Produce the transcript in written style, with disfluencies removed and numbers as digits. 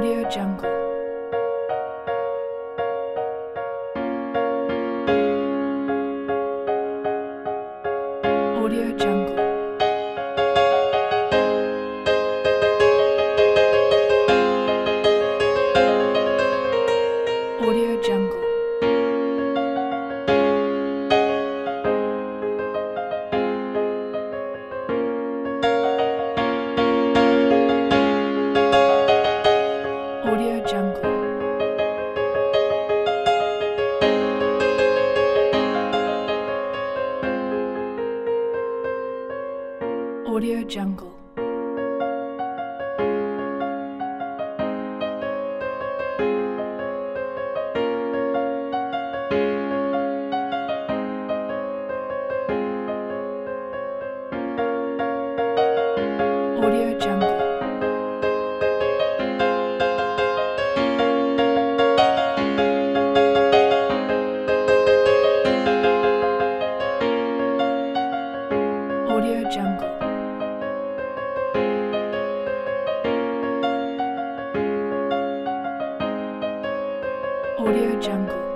Audio Jungle. Audio Jungle. Audio Jungle. Audio Jungle. Audio Jungle. Audio Jungle. Audio Jungle. Audio Jungle.